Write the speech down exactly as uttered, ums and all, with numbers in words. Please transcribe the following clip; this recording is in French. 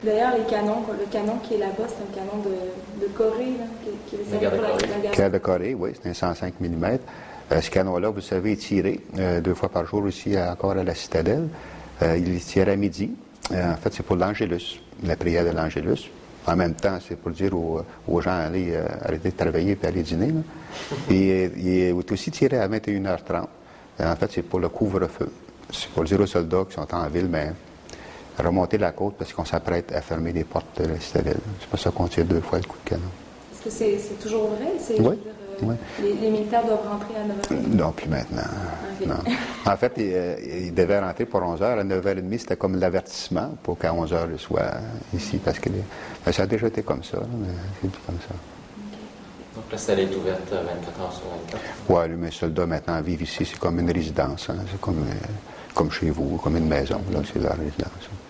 D'ailleurs, les canons, le canon qui est là-bas, c'est un canon de, de Corée, là, qui, qui est la guerre de Corée. La guerre. Guerre de Corée, oui, c'est un cent cinq millimètres. Euh, ce canon-là, vous savez, est tiré euh, deux fois par jour aussi encore à la citadelle. Euh, il est tiré à midi. Euh, en fait, c'est pour l'Angélus, la prière de l'Angélus. En même temps, c'est pour dire aux, aux gens allez euh, arrêter de travailler et aller dîner. Là. Et il est aussi tiré à vingt et une heures trente. En fait, c'est pour le couvre-feu. C'est pour dire aux soldats qui sont en ville, mais remonter la côte parce qu'on s'apprête à fermer les portes de la citadelle. C'est pour ça qu'on tire deux fois le coup de canon. Est-ce que c'est, c'est toujours vrai? C'est, oui. Je veux dire, euh, oui. Les, les militaires doivent rentrer à neuf heures? Non, plus maintenant. Okay. Non. En fait, ils, ils devaient rentrer pour onze heures. À neuf heures trente, c'était comme l'avertissement pour qu'à onze heures, ils soient ici. Parce que les... ça a déjà été comme ça. Mais c'est plus comme ça. Donc la salle est ouverte vingt-quatre heures sur vingt-quatre? Oui, mes soldats maintenant vivent ici. C'est comme une résidence. Hein. C'est comme, euh, comme chez vous, comme une maison. Là, c'est leur résidence.